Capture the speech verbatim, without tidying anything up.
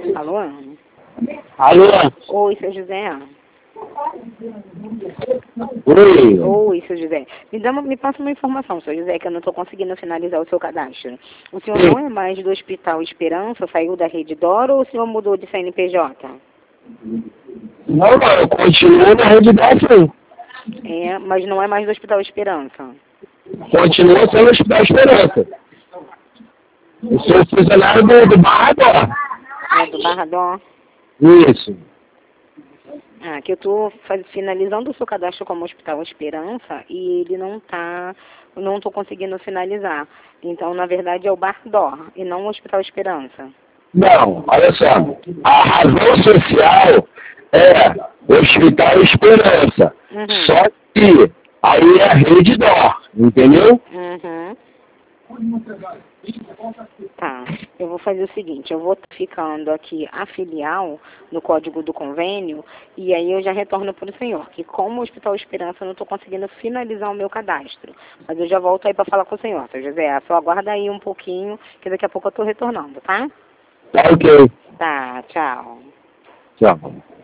Alô? Alô? Oi, seu José. Oi. Oi, seu José. Me, dá uma, me passa uma informação, seu José, que eu não estou conseguindo finalizar o seu cadastro. O senhor Sim. não é mais do Hospital Esperança, saiu da Rede Dora ou o senhor mudou de C N P J? Não, não, eu continuo na Rede Dora. É, mas não é mais do Hospital Esperança. Continua sendo Hospital Esperança. Eu sou funcionário do, do Barra Dó. É do Barra Dó? Isso. Ah, que eu estou finalizando o seu cadastro como Hospital Esperança e ele não está, não estou conseguindo finalizar. Então, na verdade, é o Barra Dó e não o Hospital Esperança. Não, olha só. A razão social é Hospital Esperança. Uhum. Só que aí é a Rede Dó, entendeu? Uhum. Tá, eu vou fazer o seguinte, eu vou ficando aqui a filial no código do convênio e aí eu já retorno para o senhor, que como o Hospital Esperança eu não estou conseguindo finalizar o meu cadastro, mas eu já volto aí para falar com o senhor, seu José, só aguarda aí um pouquinho, que daqui a pouco eu estou retornando, tá? Tá ok. Tá, tchau. Tchau.